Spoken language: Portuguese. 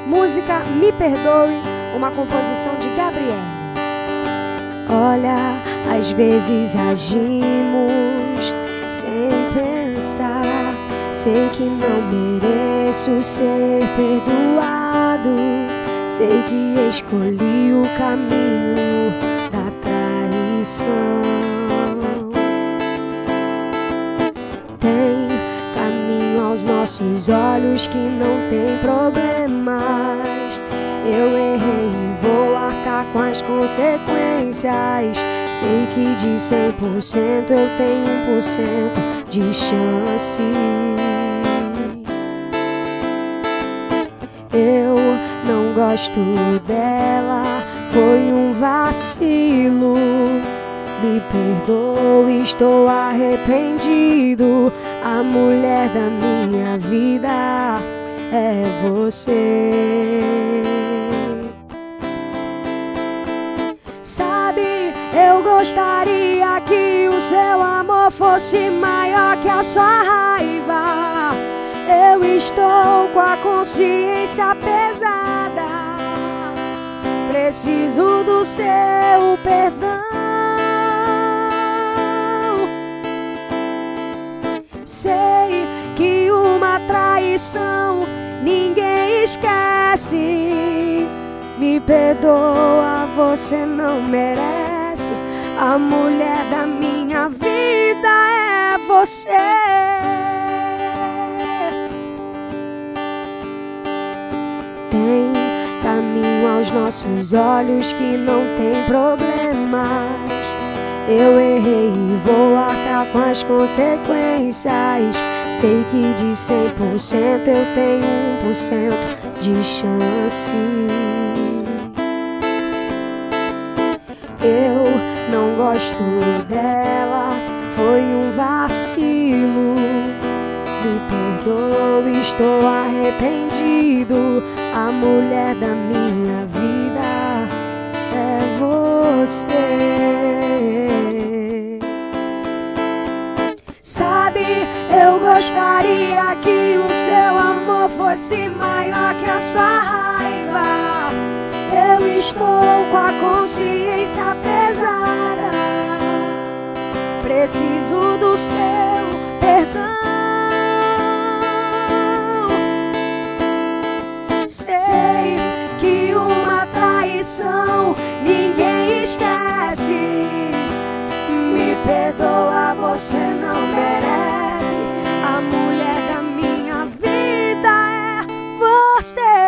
música Me Perdoe, uma composição de Gabriele. Olha, às vezes agimos sem pensar. Sei que não mereço ser perdoado. Sei que escolhi o caminho da traição. Tem caminho aos nossos olhos que não tem problemas. Eu errei e vou arcar com as consequências. Sei que de 100% eu tenho 1% de chance. Eu não gosto dela, foi um vacilo. Me perdoe, estou arrependido. A mulher da minha vida é você. Sabe, eu gostaria que o seu amor fosse maior que a sua raiva. Eu estou com a consciência pesada. Preciso do seu perdão. Sei que uma traição ninguém esquece. Me perdoa, você não merece. A mulher da minha vida é você. Tem caminho aos nossos olhos que não tem problemas. Eu errei e vou arcar com as consequências. Sei que de 100% eu tenho 1% de chance. Eu não gosto dela, foi um vacilo. Me perdoe, estou arrependido. A mulher da minha vida é você. Sabe, eu gostaria que o seu amor fosse maior que a sua raiva. Eu estou com a consciência pesada. Preciso do seu perdão. Sei que uma traição ninguém esquece. Me perdoa, você não merece. A mulher da minha vida é você.